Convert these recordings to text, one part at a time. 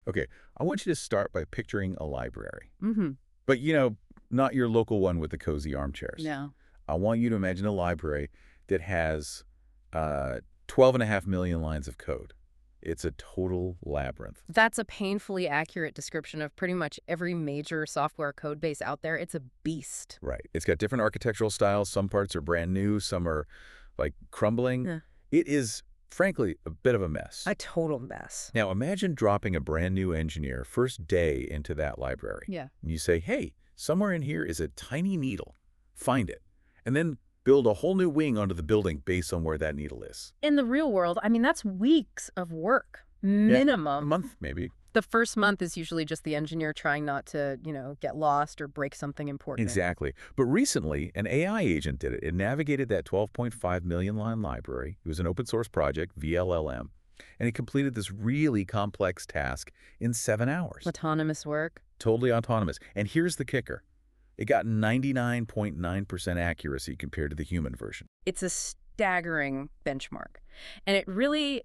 Okay, I want you to start by picturing a library. Mm-hmm. But, not your local one with the cozy armchairs. No. I want you to imagine a library that has 12.5 million lines of code. It's a total labyrinth. That's a painfully accurate description of pretty much every major software code base out there. It's a beast. Right. It's got different architectural styles. Some parts are brand new. Some are, like, crumbling. Yeah. It is, frankly, a bit of a mess. A total mess. Now, imagine dropping a brand new engineer first day into that library. Yeah. And you say, hey, somewhere in here is a tiny needle. Find it. And then build a whole new wing onto the building based on where that needle is. In the real world, I mean, that's weeks of work. A Minimum. month, maybe. The first month is usually just the engineer trying not to, get lost or break something important. Exactly. But recently, an AI agent did it. It navigated that 12.5 million line library. It was an open source project, VLLM. And it completed this really complex task in 7 hours. Autonomous work. Totally autonomous. And here's the kicker. It got 99.9% accuracy compared to the human version. It's a staggering benchmark. And it really,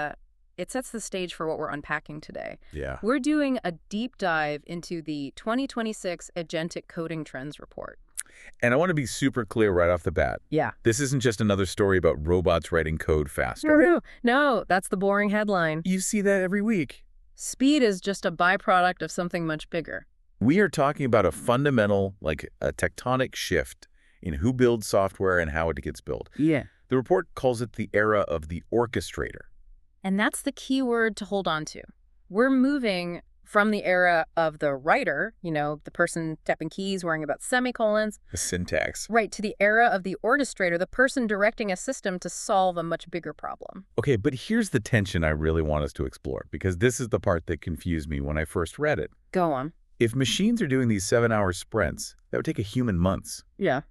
it sets the stage for what we're unpacking today. Yeah. We're doing a deep dive into the 2026 Agentic Coding Trends Report. And I want to be super clear right off the bat. Yeah. This isn't just another story about robots writing code faster. No, that's the boring headline. You see that every week. Speed is just a byproduct of something much bigger. We are talking about a fundamental, like a tectonic shift in who builds software and how it gets built. Yeah. The report calls it the era of the orchestrator. And that's the key word to hold on to. We're moving from the era of the writer, the person tapping keys, worrying about semicolons. The syntax. Right, to the era of the orchestrator, the person directing a system to solve a much bigger problem. Okay, but here's the tension I really want us to explore, because this is the part that confused me when I first read it. Go on. If machines are doing these 7-hour sprints, that would take a human months. Yeah.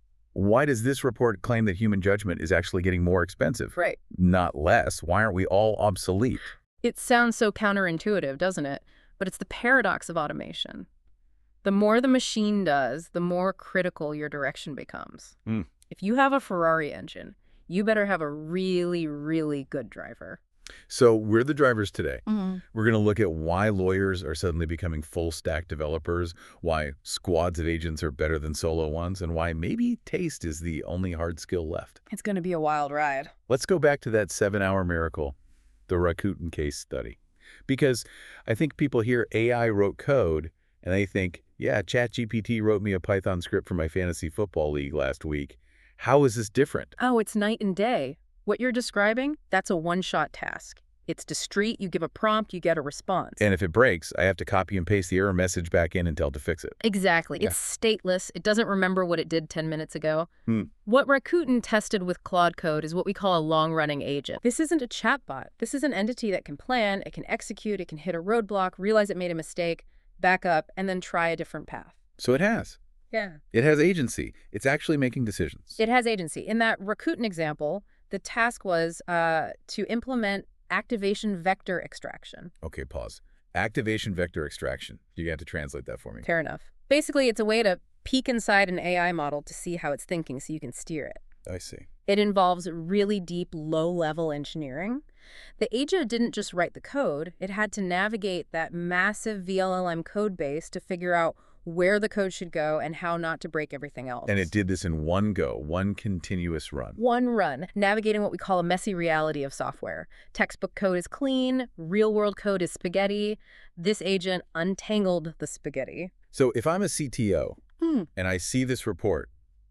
Why does this report claim that human judgment is actually getting more expensive? Right. Not less. Why aren't we all obsolete? It sounds so counterintuitive, doesn't it? But it's the paradox of automation. The more the machine does, the more critical your direction becomes. If you have a Ferrari engine, you better have a really, really good driver. So we're the drivers today. Mm-hmm. We're going to look at why lawyers are suddenly becoming full-stack developers, why squads of agents are better than solo ones, and why maybe taste is the only hard skill left. It's going to be a wild ride. Let's go back to that 7-hour miracle, the Rakuten case study. Because I think people hear AI wrote code, and they think, yeah, ChatGPT wrote me a Python script for my fantasy football league last week. How is this different? Oh, it's night and day. What you're describing, that's a one-shot task. It's discrete, you give a prompt, you get a response. And if it breaks, I have to copy and paste the error message back in and tell it to fix it. Exactly. Yeah. It's stateless. It doesn't remember what it did 10 minutes ago. What Rakuten tested with Claude Code is what we call a long-running agent. This isn't a chatbot. This is an entity that can plan, it can execute, it can hit a roadblock, realize it made a mistake, back up, and then try a different path. So it has. Yeah. It has agency. It's actually making decisions. It has agency. In that Rakuten example, the task was to implement activation vector extraction. Okay, pause. Activation vector extraction. You have to translate that for me. Fair enough. Basically, it's a way to peek inside an AI model to see how it's thinking so you can steer it. I see. It involves really deep, low-level engineering. The agent didn't just write the code. It had to navigate that massive VLLM code base to figure out where the code should go and how not to break everything else. And it did this in one go, one continuous run. One run, navigating what we call a messy reality of software. Textbook code is clean, real-world code is spaghetti. This agent untangled the spaghetti. So if I'm a CTO and I see this report,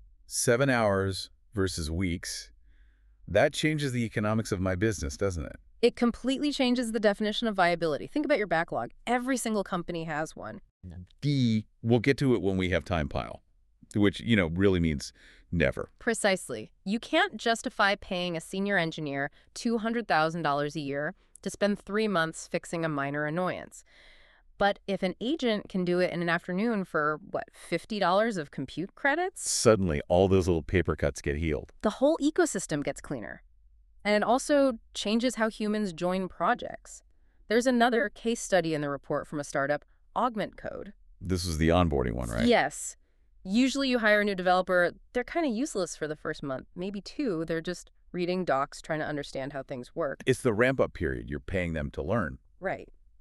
7 hours versus weeks, that changes the economics of my business, doesn't it? It completely changes the definition of viability. Think about your backlog. Every single company has one. We'll get to it when we have time pile, which, really means never. Precisely. You can't justify paying a senior engineer $200,000 a year to spend 3 months fixing a minor annoyance. But if an agent can do it in an afternoon for, $50 of compute credits? Suddenly, all those little paper cuts get healed. The whole ecosystem gets cleaner. And it also changes how humans join projects. There's another case study in the report from a startup, Augment Code. This was the onboarding one, right? Yes. Usually you hire a new developer, they're kind of useless for the first month, maybe 2. They're just reading docs, trying to understand how things work. It's the ramp-up period. You're paying them to learn. Right.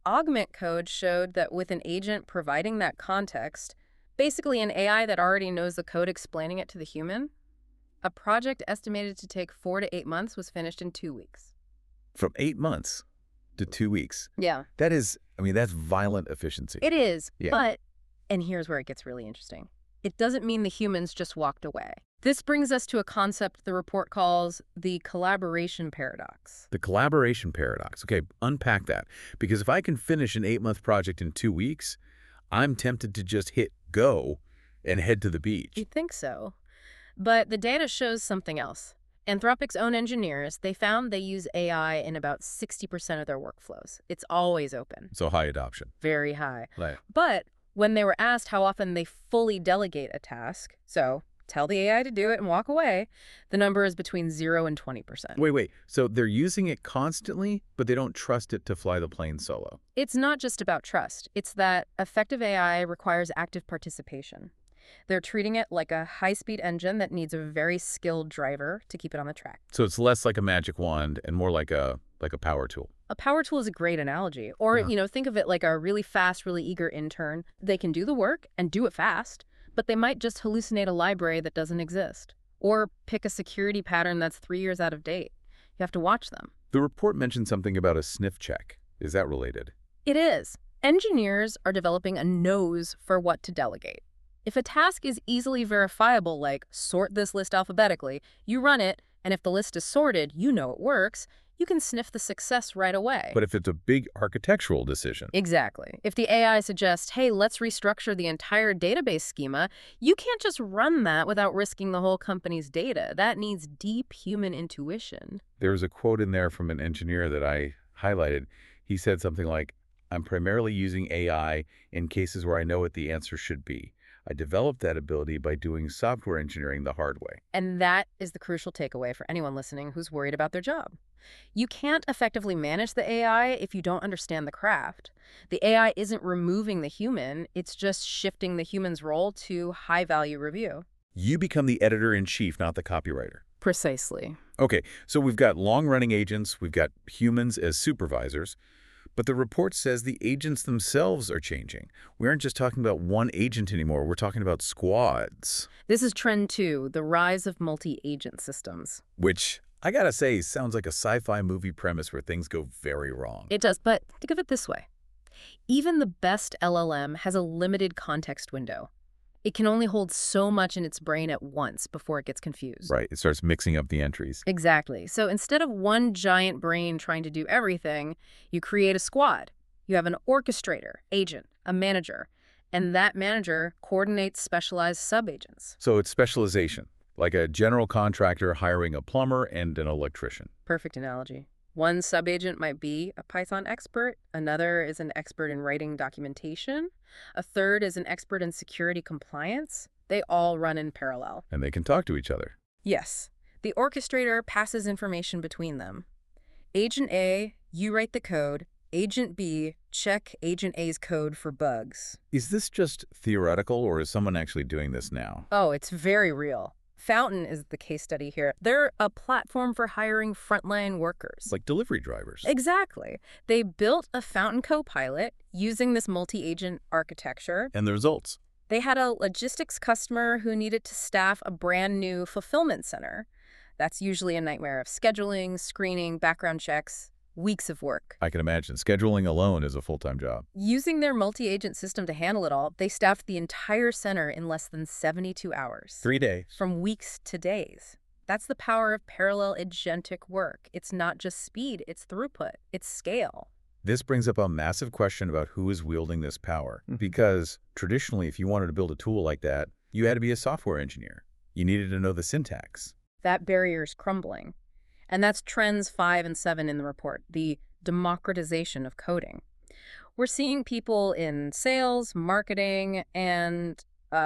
Augment code showed that with an agent providing that context, basically an AI that already knows the code explaining it to the human, a project estimated to take 4 to 8 months was finished in 2 weeks. From 8 months to 2 weeks. Yeah. That is, I mean, that's violent efficiency. It is, Yeah. but, and here's where it gets really interesting, it doesn't mean the humans just walked away. This brings us to a concept the report calls the collaboration paradox. The collaboration paradox. Okay, unpack that. Because if I can finish an 8-month project in 2 weeks, I'm tempted to just hit go and head to the beach. You'd think so. But the data shows something else. Anthropic's own engineers, they found they use AI in about 60% of their workflows. It's always open. So high adoption. Very high. Right. But when they were asked how often they fully delegate a task, so tell the AI to do it and walk away, the number is between 0 and 20%. Wait. So they're using it constantly, but they don't trust it to fly the plane solo. It's not just about trust. It's that effective AI requires active participation. They're treating it like a high-speed engine that needs a very skilled driver to keep it on the track. So it's less like a magic wand and more like a power tool. A power tool is a great analogy. Or, think of it like a really fast, really eager intern. They can do the work and do it fast, but they might just hallucinate a library that doesn't exist. Or pick a security pattern that's 3 years out of date. You have to watch them. The report mentioned something about a sniff check. Is that related? It is. Engineers are developing a nose for what to delegate. If a task is easily verifiable, like sort this list alphabetically, you run it, and if the list is sorted, you know it works, you can sniff the success right away. But if it's a big architectural decision. Exactly. If the AI suggests, hey, let's restructure the entire database schema, you can't just run that without risking the whole company's data. That needs deep human intuition. There was a quote in there from an engineer that I highlighted. He said something like, I'm primarily using AI in cases where I know what the answer should be. I developed that ability by doing software engineering the hard way. And that is the crucial takeaway for anyone listening who's worried about their job. You can't effectively manage the AI if you don't understand the craft. The AI isn't removing the human, it's just shifting the human's role to high-value review. You become the editor-in-chief, not the copywriter. Precisely. Okay, so we've got long-running agents, we've got humans as supervisors, but the report says the agents themselves are changing. We aren't just talking about one agent anymore. We're talking about squads. This is trend 2, the rise of multi-agent systems. Which, I gotta say, sounds like a sci-fi movie premise where things go very wrong. It does, but think of it this way. Even the best LLM has a limited context window. It can only hold so much in its brain at once before it gets confused. Right, it starts mixing up the entries. Exactly. So instead of one giant brain trying to do everything, you create a squad. You have an orchestrator, agent, a manager, and that manager coordinates specialized sub-agents. So it's specialization, like a general contractor hiring a plumber and an electrician. Perfect analogy. One sub-agent might be a Python expert, another is an expert in writing documentation, a third is an expert in security compliance. They all run in parallel. And they can talk to each other. Yes. The orchestrator passes information between them. Agent A, you write the code. Agent B, check Agent A's code for bugs. Is this just theoretical, or is someone actually doing this now? Oh, it's very real. Fountain is the case study here. They're a platform for hiring frontline workers. Like delivery drivers. Exactly. They built a Fountain Copilot using this multi-agent architecture. And the results? They had a logistics customer who needed to staff a brand new fulfillment center. That's usually a nightmare of scheduling, screening, background checks, weeks of work. I can imagine. Scheduling alone is a full-time job. Using their multi-agent system to handle it all, they staffed the entire center in less than 72 hours. 3 days. From weeks to days. That's the power of parallel agentic work. It's not just speed, it's throughput, it's scale. This brings up a massive question about who is wielding this power. Because traditionally, if you wanted to build a tool like that, you had to be a software engineer. You needed to know the syntax. That barrier's crumbling. And that's trends 5 and 7 in the report, the democratization of coding. We're seeing people in sales, marketing, and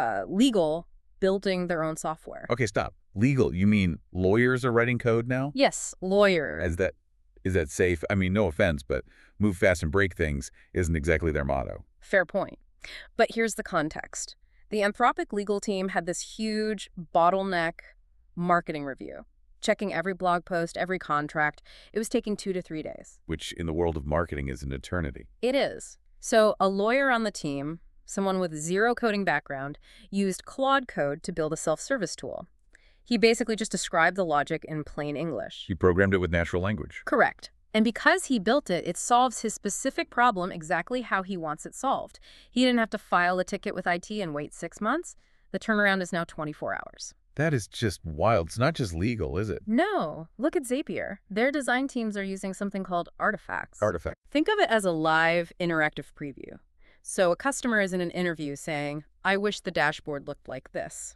legal building their own software. Okay, stop. Legal, you mean lawyers are writing code now? Yes, lawyers. Is that safe? I mean, no offense, but move fast and break things isn't exactly their motto. Fair point. But here's the context. The Anthropic legal team had this huge bottleneck marketing review. checking every blog post, every contract. It was taking 2 to 3 days. Which in the world of marketing is an eternity. It is. So a lawyer on the team, someone with zero coding background, used Claude Code to build a self-service tool. He basically just described the logic in plain English. He programmed it with natural language. Correct. And because he built it, it solves his specific problem exactly how he wants it solved. He didn't have to file a ticket with IT and wait 6 months. The turnaround is now 24 hours. That is just wild. It's not just legal, is it? No. Look at Zapier. Their design teams are using something called artifacts. Artifact. Think of it as a live, interactive preview. So a customer is in an interview saying, "I wish the dashboard looked like this."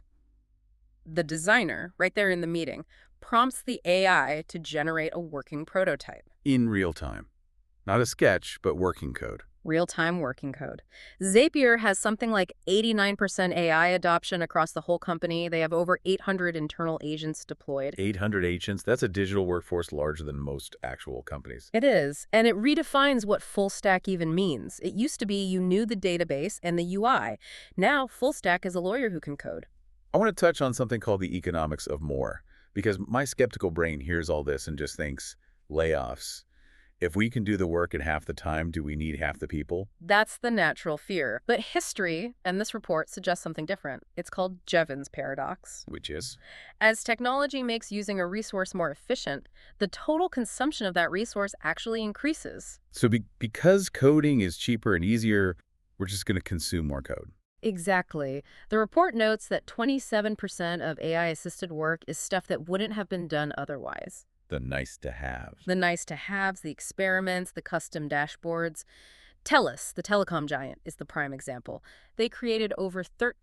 The designer, right there in the meeting, prompts the AI to generate a working prototype. In real time. Not a sketch, but working code. Real-time working code. Zapier has something like 89% AI adoption across the whole company. They have over 800 internal agents deployed. 800 agents. That's a digital workforce larger than most actual companies. It is, and it redefines what full stack even means. It used to be you knew the database and the UI. Now, full stack is a lawyer who can code. I want to touch on something called the economics of more, because my skeptical brain hears all this and just thinks, layoffs. If we can do the work in half the time, do we need half the people? That's the natural fear. But history, and this report, suggests something different. It's called Jevons paradox. Which is? As technology makes using a resource more efficient, the total consumption of that resource actually increases. So because coding is cheaper and easier, we're just going to consume more code. Exactly. The report notes that 27% of AI-assisted work is stuff that wouldn't have been done otherwise. The nice-to-have. The nice-to-haves, the experiments, the custom dashboards. TELUS, the telecom giant, is the prime example. They created over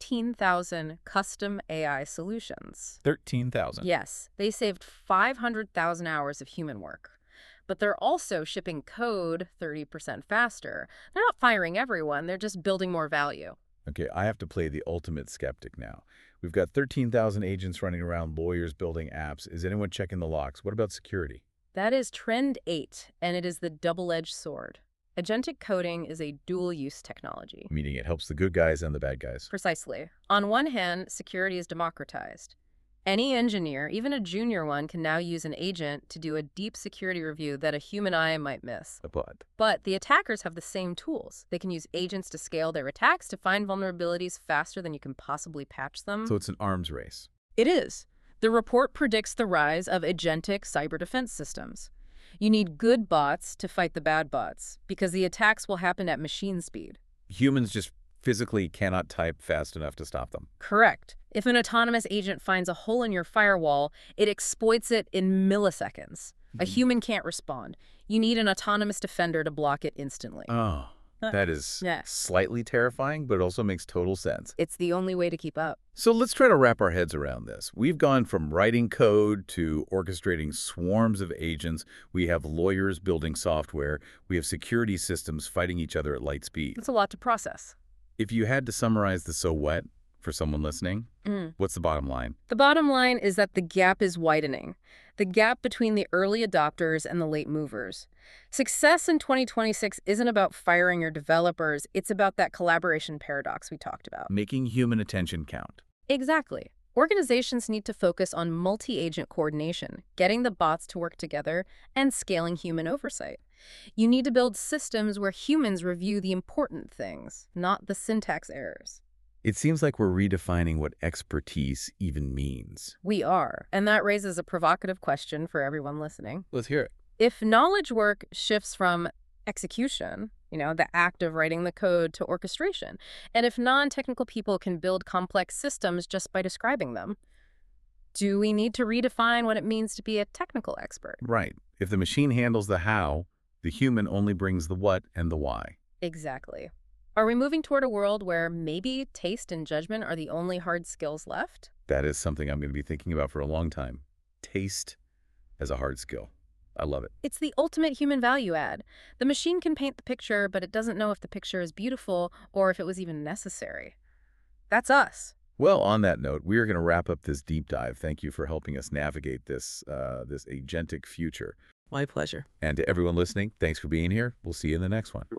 13,000 custom AI solutions. 13,000? Yes. They saved 500,000 hours of human work. But they're also shipping code 30% faster. They're not firing everyone. They're just building more value. Okay, I have to play the ultimate skeptic now. We've got 13,000 agents running around, lawyers building apps. Is anyone checking the logs? What about security? That is trend 8, and it is the double-edged sword. Agentic coding is a dual-use technology. Meaning it helps the good guys and the bad guys. Precisely. On one hand, security is democratized. Any engineer, even a junior one, can now use an agent to do a deep security review that a human eye might miss. But the attackers have the same tools. They can use agents to scale their attacks to find vulnerabilities faster than you can possibly patch them. So it's an arms race. It is. The report predicts the rise of agentic cyber defense systems. You need good bots to fight the bad bots, because the attacks will happen at machine speed. Humans just physically cannot type fast enough to stop them. Correct. If an autonomous agent finds a hole in your firewall, it exploits it in milliseconds. A human can't respond. You need an autonomous defender to block it instantly. Oh, that is slightly terrifying, but also makes total sense. It's the only way to keep up. So let's try to wrap our heads around this. We've gone from writing code to orchestrating swarms of agents. We have lawyers building software. We have security systems fighting each other at light speed. It's a lot to process. If you had to summarize the so what for someone listening, what's the bottom line? The bottom line is that the gap is widening. The gap between the early adopters and the late movers. Success in 2026 isn't about firing your developers. It's about that collaboration paradox we talked about. Making human attention count. Exactly. Organizations need to focus on multi-agent coordination, getting the bots to work together, and scaling human oversight. You need to build systems where humans review the important things, not the syntax errors. It seems like we're redefining what expertise even means. We are, and that raises a provocative question for everyone listening. Let's hear it. If knowledge work shifts from execution, the act of writing the code, to orchestration, and if non-technical people can build complex systems just by describing them, do we need to redefine what it means to be a technical expert? Right. If the machine handles the how, the human only brings the what and the why. Exactly. Are we moving toward a world where maybe taste and judgment are the only hard skills left? That is something I'm going to be thinking about for a long time. Taste as a hard skill. I love it. It's the ultimate human value add. The machine can paint the picture, but it doesn't know if the picture is beautiful or if it was even necessary. That's us. Well, on that note, we are going to wrap up this deep dive. Thank you for helping us navigate this agentic future. My pleasure. And to everyone listening, thanks for being here. We'll see you in the next one.